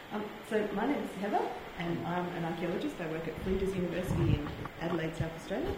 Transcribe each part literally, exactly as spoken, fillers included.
Um, so my name is Heather, and I'm an archaeologist. I work at Flinders University in Adelaide, South Australia.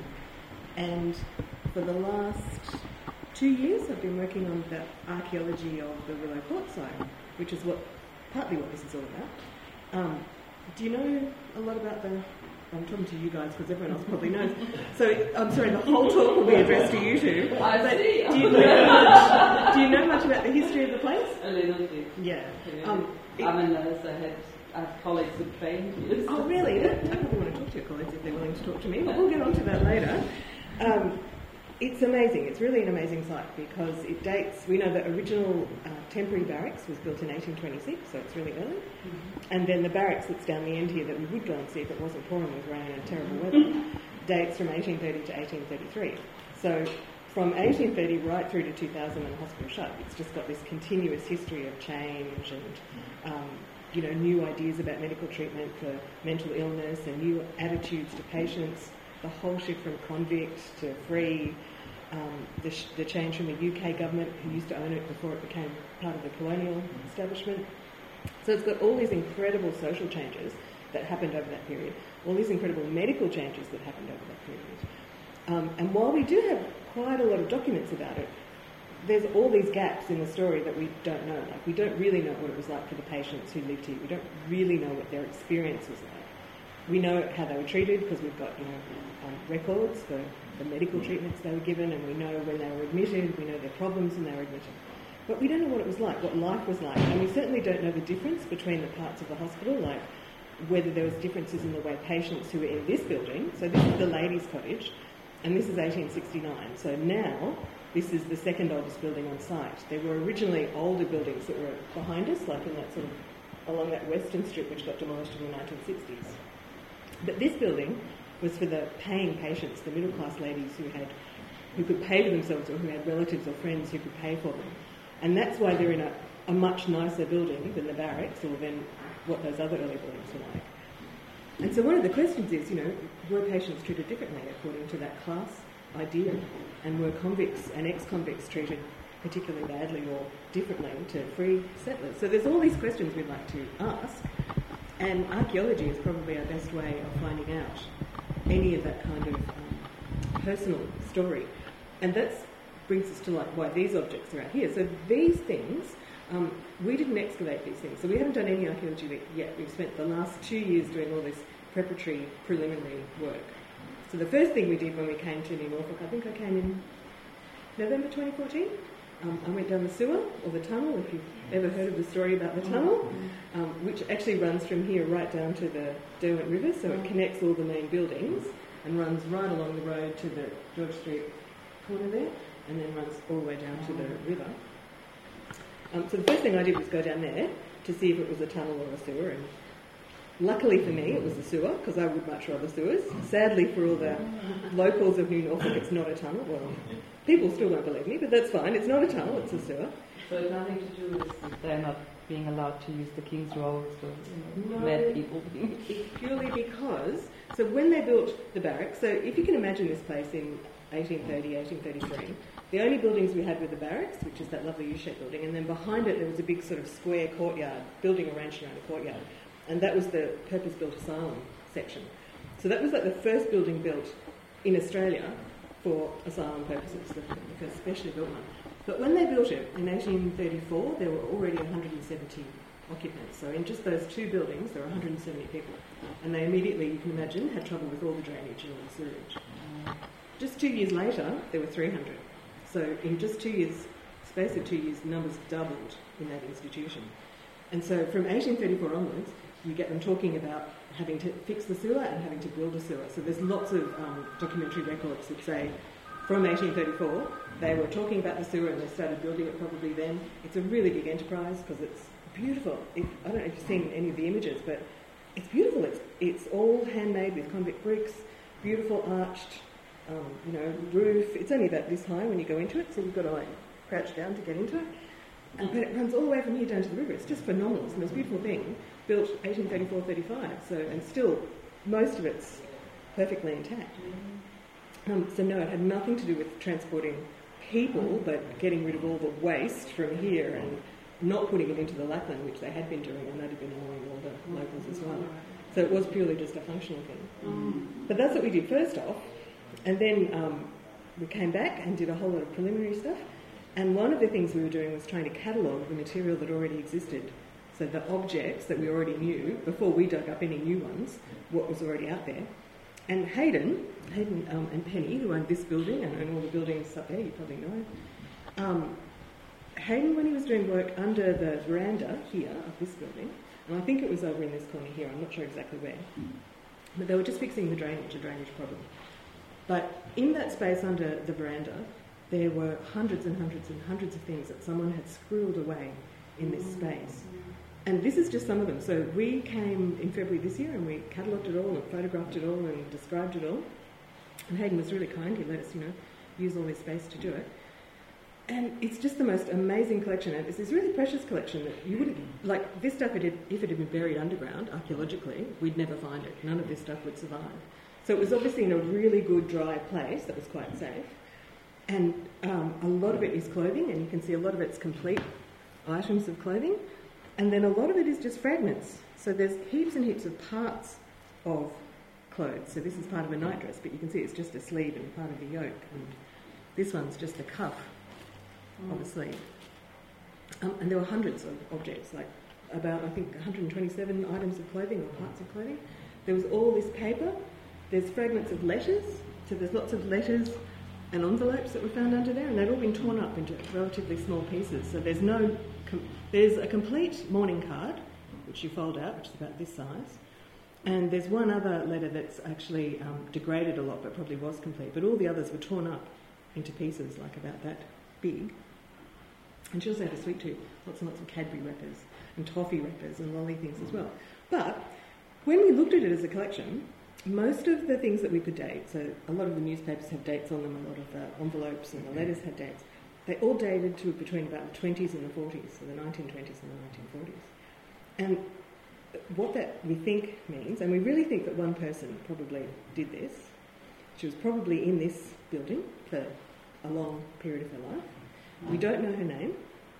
And for the last two years, I've been working on the archaeology of the Willow Court site, which is what partly what this is all about. Um, do you know a lot about the... I'm talking to you guys because everyone else probably knows. So I'm sorry, the whole talk will be addressed to you two. I but see. Do you know much? Do you know much about the history of the place? A little bit. Yeah. Yeah. Um, it, I'm a nurse. I had, I have colleagues who trained here. oh, really? I probably want to talk to your colleagues if they're willing to talk to me, but we'll get on to that later. Um, it's amazing. It's really an amazing site because it dates... We know the original uh, temporary barracks was built in eighteen twenty-six, so it's really early. Mm-hmm. And then the barracks that's down the end here that we would go and see if it wasn't pouring with rain and terrible weather dates from eighteen thirty to eighteen thirty-three. So from eighteen thirty right through to two thousand when the hospital shut, it's just got this continuous history of change and, um, you know, new ideas about medical treatment for mental illness and new attitudes to patients, the whole shift from convict to free, um, the, sh- the change from the U K government who used to own it before it became part of the colonial establishment. So it's got all these incredible social changes that happened over that period, all these incredible medical changes that happened over that period. Um, and while we do have quite a lot of documents about it, there's all these gaps in the story that we don't know. Like, we don't really know what it was like for the patients who lived here. We don't really know what their experience was like. We know how they were treated because we've got, you know, um, records for the medical treatments they were given, and we know when they were admitted, we know their problems when they were admitted. But we don't know what it was like, what life was like. And we certainly don't know the difference between the parts of the hospital, like whether there was differences in the way patients who were in this building. So this is the ladies' cottage, and this is eighteen sixty-nine. So now this is the second oldest building on site. There were originally older buildings that were behind us, like in that sort of, along that western strip which got demolished in the nineteen sixties. But this building was for the paying patients, the middle-class ladies who had, who could pay for themselves or who had relatives or friends who could pay for them. And that's why they're in a, a much nicer building than the barracks or than what those other early buildings were like. And so one of the questions is, you know, were patients treated differently according to that class idea? And were convicts and ex-convicts treated particularly badly or differently to free settlers? So there's all these questions we'd like to ask, and archaeology is probably our best way of finding out any of that kind of um, personal story. And that brings us to like why these objects are out here. So these things, um, we didn't excavate these things, so we haven't done any archaeology yet. We've spent the last two years doing all this preparatory, preliminary work. So the first thing we did when we came to New Norfolk, I think I came in November twenty fourteen. Um, I went down the sewer, or the tunnel, if you've ever heard of the story about the tunnel, um, which actually runs from here right down to the Derwent River, so it connects all the main buildings and runs right along the road to the George Street corner there, and then runs all the way down to the river. Um, so the first thing I did was go down there to see if it was a tunnel or a sewer, and luckily for me it was a sewer, because I would much rather sewers. Sadly for all the locals of New Norfolk, it's not a tunnel. Well, people still won't believe me, but that's fine. It's not a tunnel, it's a sewer. So it's nothing to do with they're not being allowed to use the King's Road, so you know, No, mad people. It's purely because, so when they built the barracks, so if you can imagine this place in eighteen thirty, eighteen thirty-three, the only buildings we had were the barracks, which is that lovely U-shaped building, and then behind it there was a big sort of square courtyard, building arranged around a courtyard, and that was the purpose-built asylum section. So that was like the first building built in Australia for asylum purposes, the, the first specially built one. But when they built it in eighteen thirty-four, there were already one hundred seventy occupants. So in just those two buildings, there were one hundred seventy people. And they immediately, you can imagine, had trouble with all the drainage and all the sewage. Just two years later, there were three hundred. So in just two years, space of two years, the numbers doubled in that institution. And so from eighteen thirty-four onwards, you get them talking about having to fix the sewer and having to build a sewer. So there's lots of um, documentary records that say from eighteen thirty-four, they were talking about the sewer and they started building it probably then. It's a really big enterprise because it's beautiful. It, I don't know if you've seen any of the images, but it's beautiful. It's it's all handmade with convict bricks, beautiful arched, um, you know, roof. It's only about this high when you go into it, so you've got to like crouch down to get into it. And, but it runs all the way from here down to the river. It's just phenomenal. It's the most beautiful thing. Built eighteen thirty-four thirty-five, so and still most of it's perfectly intact. Um, so no, it had nothing to do with transporting people, but getting rid of all the waste from here and not putting it into the Lapland, which they had been doing, and that had been annoying all So it was purely just a functional thing. Mm. But that's what we did first off. And then um, we came back and did a whole lot of preliminary stuff. And one of the things we were doing was trying to catalogue the material that already existed. So the objects that we already knew, before we dug up any new ones, what was already out there. And Hayden, Hayden um, and Penny, who owned this building and own all the buildings up there, you probably know, um, Hayden, when he was doing work under the veranda here of this building, and I think it was over in this corner here, I'm not sure exactly where, but they were just fixing the drainage, a drainage problem. But in that space under the veranda, there were hundreds and hundreds and hundreds of things that someone had squirreled away in this space. And this is just some of them. So we came in February this year and we catalogued it all and photographed it all and described it all. And Hayden was really kind. He let us, you know, use all this space to do it. And it's just the most amazing collection. And it's this really precious collection that you wouldn't, like this stuff, it had, if it had been buried underground, archaeologically, we'd never find it. None of this stuff would survive. So it was obviously in a really good dry place that was quite safe. And um, a lot of it is clothing, and you can see a lot of it's complete items of clothing. And then a lot of it is just fragments. So there's heaps and heaps of parts of clothes. So this is part of a nightdress, but you can see it's just a sleeve and part of the yoke. And this one's just a cuff mm. of a sleeve. Um, and there were hundreds of objects, like about, I think, one hundred twenty-seven items of clothing or parts of clothing. There was all this paper. There's fragments of letters. So there's lots of letters and envelopes that were found under there, and they'd all been torn up into relatively small pieces. So there's no... Com- there's a complete mourning card, which you fold out, which is about this size. And there's one other letter that's actually um, degraded a lot, but probably was complete. But all the others were torn up into pieces, like about that big. And she also had a sweet tooth, lots and lots of Cadbury wrappers and toffee wrappers and lolly things as well. But when we looked at it as a collection, most of the things that we could date, so a lot of the newspapers had dates on them, a lot of the envelopes and the letters had dates, they all dated to between about the twenties and the forties, so the nineteen twenties and the nineteen forties. And what that we think means, and we really think that one person probably did this, she was probably in this building for a long period of her life. We don't know her name,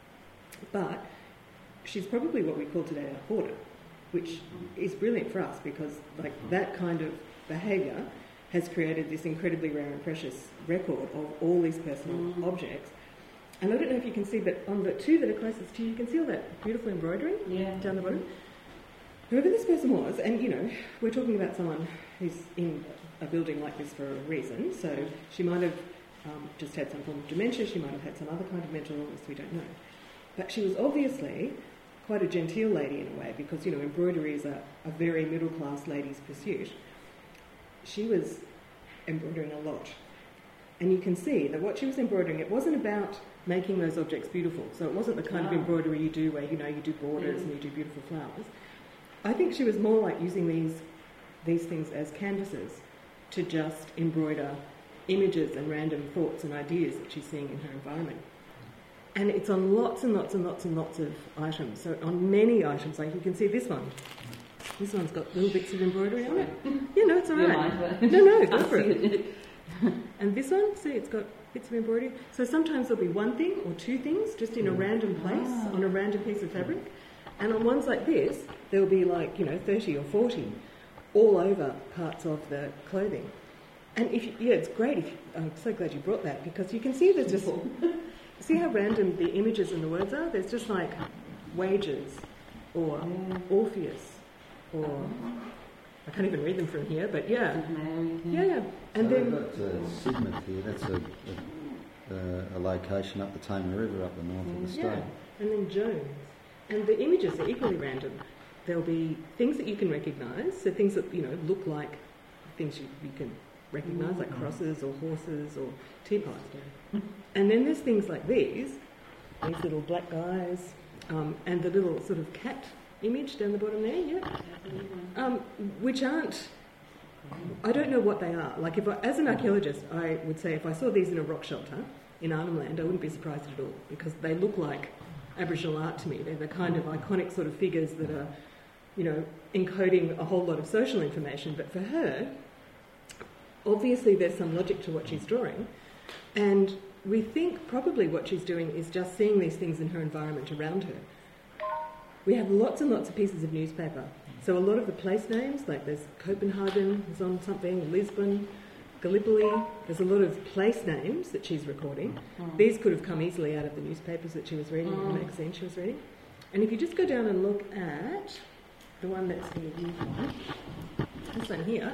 but she's probably what we call today a hoarder, which is brilliant for us because like that kind of behaviour has created this incredibly rare and precious record of all these personal mm. objects. And I don't know if you can see, but on the two that are closest to you, you can see all that beautiful embroidery yeah. down the bottom. Whoever this person was, and you know, we're talking about someone who's in a building like this for a reason, so she might have um, just had some form of dementia, she might have had some other kind of mental illness, we don't know. But she was obviously quite a genteel lady in a way, because, you know, embroidery is a, a very middle-class lady's pursuit. She was embroidering a lot. And you can see that what she was embroidering, it wasn't about making those objects beautiful. So it wasn't the kind wow. of embroidery you do where, you know, you do borders mm. and you do beautiful flowers. I think she was more like using these these things as canvases to just embroider images and random thoughts and ideas that she's seeing in her environment. And it's on lots and lots and lots and lots of items. So on many items, like you can see this one. This one's got little bits of embroidery on it. Yeah, no, it's all right. No, no, go for it. And this one, see, it's got bits of embroidery. So sometimes there'll be one thing or two things just in a random place ah. on a random piece of fabric. And on ones like this, there'll be like, you know, thirty or forty all over parts of the clothing. And if you, yeah, it's great. If you, I'm so glad you brought that because you can see there's just... See how random the images and the words are? There's just like wages or yeah. Orpheus or... I can't even read them from here, but yeah. Yeah, yeah. And so then... we've got uh, Sidmouth here. That's a, a, a location up the Tamar River up the north of the state. Yeah. And then Jones. And the images are equally random. There'll be things that you can recognise, so things that, you know, look like things you, you can recognise, like crosses or horses or teapots. And then there's things like these, these little black guys, um, and the little sort of cat image down the bottom there, yeah, um, which aren't, I don't know what they are. Like, if I, as an archaeologist, I would say if I saw these in a rock shelter in Arnhem Land, I wouldn't be surprised at all, because they look like Aboriginal art to me. They're the kind of iconic sort of figures that are, you know, encoding a whole lot of social information. But for her, obviously there's some logic to what she's drawing, and we think probably what she's doing is just seeing these things in her environment around her. We have lots and lots of pieces of newspaper. So a lot of the place names, like there's Copenhagen is on something, Lisbon, Gallipoli, there's a lot of place names that she's recording. Mm. These could have come easily out of the newspapers that she was reading, mm. the magazine she was reading. And if you just go down and look at the one that's in the viewpoint, this one here.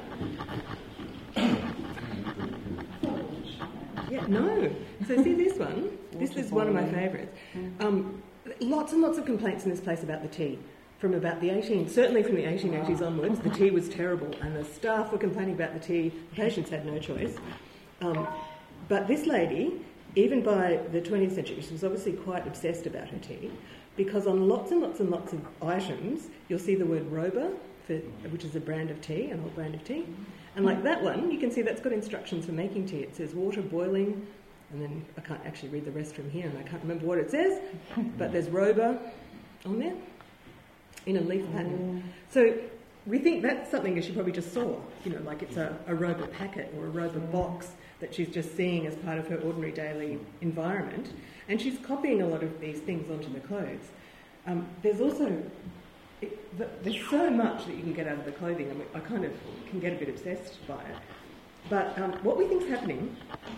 Yeah, no. So see this one? This is one of my favourites. Um, lots and lots of complaints in this place about the tea. From about the eighteen, certainly from the eighteen eighties onwards, the tea was terrible, and the staff were complaining about the tea. The patients had no choice. Um, but this lady, even by the twentieth century, she was obviously quite obsessed about her tea, because on lots and lots and lots of items, you'll see the word Roba, for, which is a brand of tea, an old brand of tea. And like that one, you can see that's got instructions for making tea. It says water boiling, and then I can't actually read the rest from here, and I can't remember what it says, but there's Roba on there, in a leaf pattern. So we think that's something that she probably just saw, you know, like it's a, a Roba packet or a Roba box that she's just seeing as part of her ordinary daily environment. And she's copying a lot of these things onto the clothes. Um, there's also, it, the, there's so much that you can get out of the clothing, and I kind of can get a bit obsessed by it. But um, what we think is happening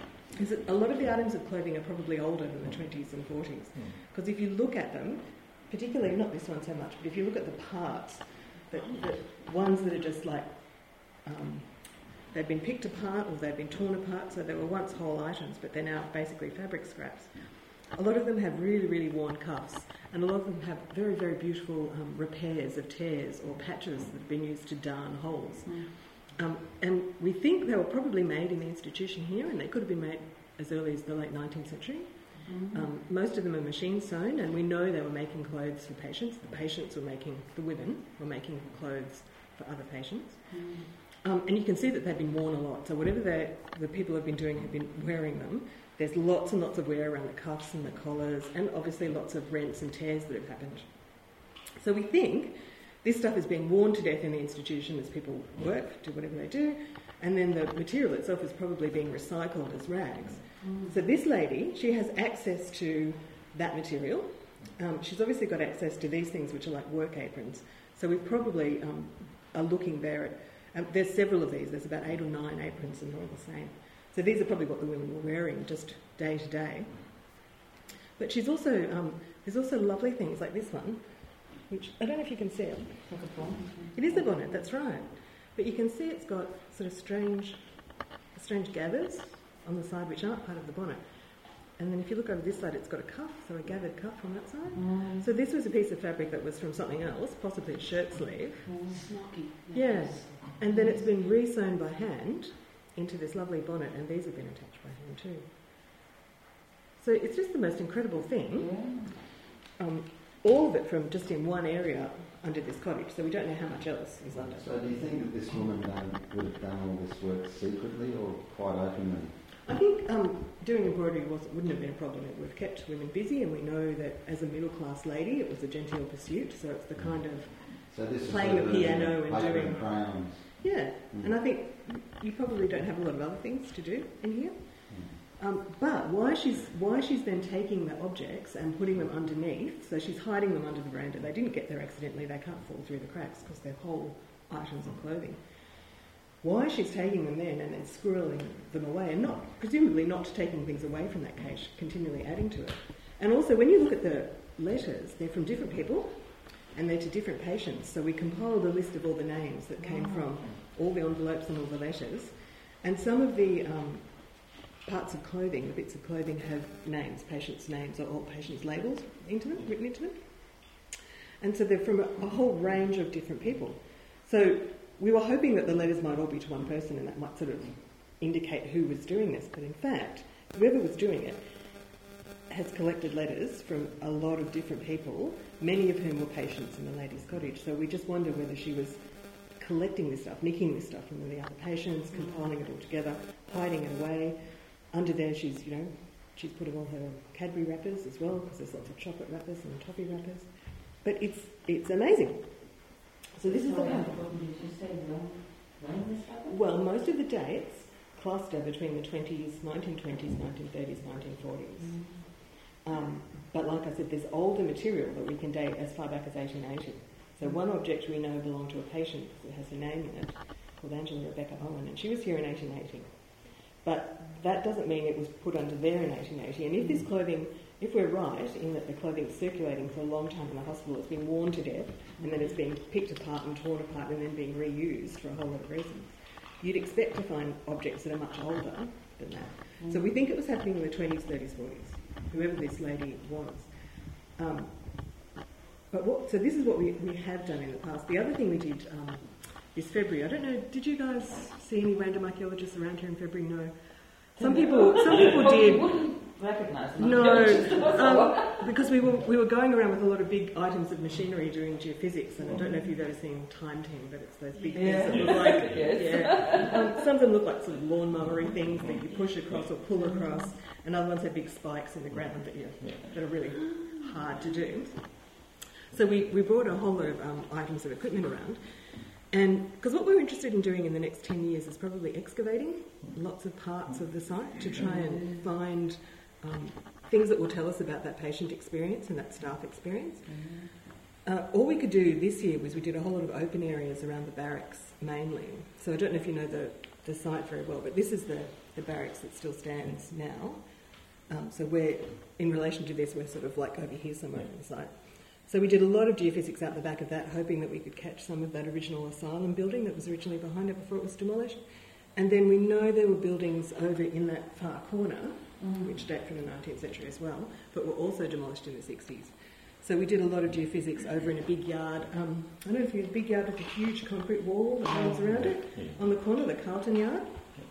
is that a lot of the items of clothing are probably older than the twenties and forties. Because if you look at them, particularly, not this one so much, but if you look at the parts, the, the ones that are just like, um, they've been picked apart or they've been torn apart, so they were once whole items, but they're now basically fabric scraps. A lot of them have really, really worn cuffs, and a lot of them have very, very beautiful um, repairs of tears or patches that have been used to darn holes. Mm. Um, and we think they were probably made in the institution here, and they could have been made as early as the late nineteenth century. Mm-hmm. Um, most of them are machine sewn, and we know they were making clothes for patients. The patients were making, the women were making clothes for other patients. Mm-hmm. Um, and you can see that they've been worn a lot. So whatever the people have been doing have been wearing them. There's lots and lots of wear around the cuffs and the collars, and obviously lots of rents and tears that have happened. So we think this stuff is being worn to death in the institution as people work, do whatever they do, and then the material itself is probably being recycled as rags. Mm. So this lady, she has access to that material. Um, she's obviously got access to these things, which are like work aprons. So we probably um, are looking there at... Um, there's several of these. There's about eight or nine aprons, and they're all the same. So these are probably what the women were wearing just day to day. But she's also... Um, there's also lovely things like this one, which I don't know if you can see it. It is a bonnet, that's right. But you can see it's got sort of strange, strange gathers on the side which aren't part of the bonnet. And then if you look over this side, it's got a cuff, so a gathered cuff on that side. Mm. So this was a piece of fabric that was from something else, possibly a shirt sleeve. Mm. Yeah. And then it's been re-sewn by hand into this lovely bonnet, and these have been attached by hand too. So it's just the most incredible thing. Yeah. Um, all of it from just in one area under this cottage, so we don't know how much else is under. So do you think that this woman um, would have done all this work secretly or quite openly? I think um, doing embroidery was, wouldn't have been a problem. It would have kept women busy, and we know that as a middle-class lady it was a genteel pursuit, so it's the kind of so this playing a piano and doing... And crayons. Yeah, mm. And I think you probably don't have a lot of other things to do in here. Um, but why she's why she's then taking the objects and putting them underneath, so she's hiding them under the veranda. They didn't get there accidentally, they can't fall through the cracks because they're whole items of clothing. Why she's taking them then and then squirreling them away, and not presumably not taking things away from that cache, continually adding to it. And also when you look at the letters, they're from different people and they're to different patients. So we compiled a list of all the names that came from all the envelopes and all the letters. And some of the um, parts of clothing, the bits of clothing, have names, patients' names, or all patients' labels into them, written into them. And so they're from a, a whole range of different people. So we were hoping that the letters might all be to one person, and that might sort of indicate who was doing this. But in fact, whoever was doing it has collected letters from a lot of different people, many of whom were patients in the lady's cottage. So we just wonder whether she was collecting this stuff, nicking this stuff from the other patients, compiling it all together, hiding it away. Under there, she's, you know, she's putting all her Cadbury wrappers as well, because there's lots of chocolate wrappers and toffee wrappers. But it's it's amazing. So this is the kind. Well, most of the dates cluster between the twenties, nineteen twenties, nineteen thirties, nineteen forties. Mm. Um, but like I said, there's older material that we can date as far back as eighteen eighty. So one object we know belonged to a patient because it has her name in it, called Angela Rebecca Owen, and she was here in eighteen eighty. But that doesn't mean it was put under there in eighteen eighty. And if this clothing, if we're right in that the clothing's circulating for a long time in the hospital, it's been worn to death, and then it's being picked apart and torn apart and then being reused for a whole lot of reasons, you'd expect to find objects that are much older than that. Mm. So we think it was happening in the twenties, thirties, forties, whoever this lady was. Um, but what, so this is what we, we have done in the past. The other thing we did um, this February, I don't know, did you guys see any random archaeologists around here in February? No. Some people, some people did. Recognise them. No, um, because we were we were going around with a lot of big items of machinery doing geophysics, and I don't know if you've ever seen Time ten, but it's those big yeah. things that look like yes. yeah. Um, some of them look like sort of lawnmowery things that you push across or pull across, and other ones have big spikes in the ground that you that are really hard to do. So we, we brought a whole lot of um, items of equipment around. And because what we're interested in doing in the next ten years is probably excavating lots of parts of the site to try and find um, things that will tell us about that patient experience and that staff experience. Uh, all we could do this year was we did a whole lot of open areas around the barracks mainly. So I don't know if you know the, the site very well, but this is the, the barracks that still stands now. Um, so we're, in relation to this, we're sort of like over here somewhere on the site. So we did a lot of geophysics out the back of that, hoping that we could catch some of that original asylum building that was originally behind it before it was demolished. And then we know there were buildings over in that far corner, mm. which date from the nineteenth century as well, but were also demolished in the sixties. So we did a lot of geophysics over in a big yard. Um, I don't know if you had a big yard with a huge concrete wall that runs around it, on the corner, the Carlton yard.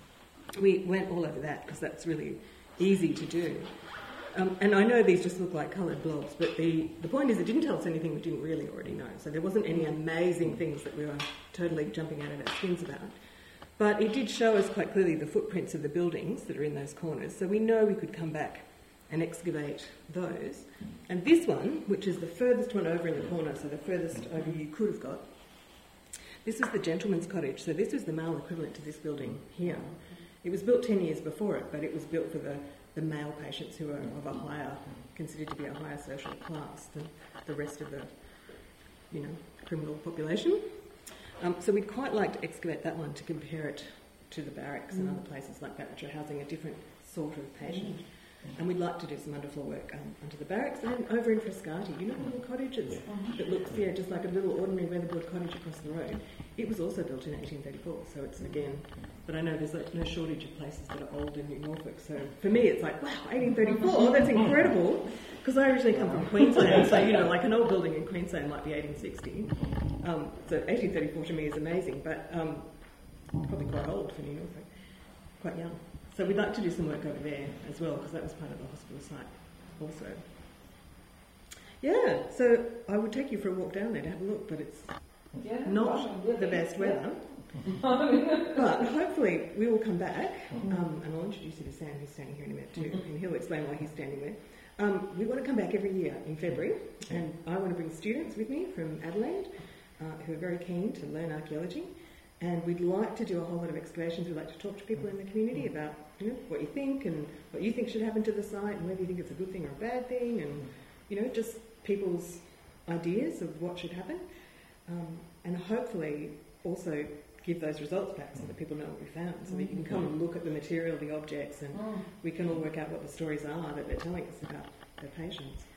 We went all over that because that's really easy to do. Um, and I know these just look like coloured blobs, but the, the point is it didn't tell us anything we didn't really already know. So there wasn't any amazing things that we were totally jumping out of our skins about. But it did show us quite clearly the footprints of the buildings that are in those corners. So we know we could come back and excavate those. And this one, which is the furthest one over in the corner, so the furthest over you could have got, this is the gentleman's cottage. So this is the male equivalent to this building here. It was built ten years before it, but it was built for the the male patients who are of a higher, considered to be a higher social class than the rest of the, you know, criminal population. Um, so we'd quite like to excavate that one to compare it to the barracks mm. and other places like that, which are housing a different sort of patient. Mm. And we'd like to do some underfloor work um, under the barracks and over in Frascati. You know the little cottages that looks, yeah, just like a little ordinary weatherboard cottage across the road. It was also built in eighteen thirty-four, so it's again, but I know there's like no shortage of places that are old in New Norfolk, so for me it's like, wow, eighteen thirty-four, that's incredible, because I originally come from Queensland, so you know, like an old building in Queensland might be eighteen sixty, um, so eighteen thirty-four to me is amazing, but um, probably quite old for New Norfolk, quite young. So we'd like to do some work over there as well, because that was part of the hospital site also. Yeah, so I would take you for a walk down there to have a look, but it's yeah, not well, the best weather. But hopefully we will come back, um, and I'll introduce you to Sam, who's standing here in a minute too, and he'll explain why he's standing there. Um, we want to come back every year in February, and I want to bring students with me from Adelaide uh, who are very keen to learn archaeology. And we'd like to do a whole lot of excavations. We'd like to talk to people in the community about, you know, what you think and what you think should happen to the site and whether you think it's a good thing or a bad thing, and, you know, just people's ideas of what should happen. Um, and hopefully also give those results back so that people know what we found, so we can come and look at the material, the objects, and we can all work out what the stories are that they're telling us about their patients.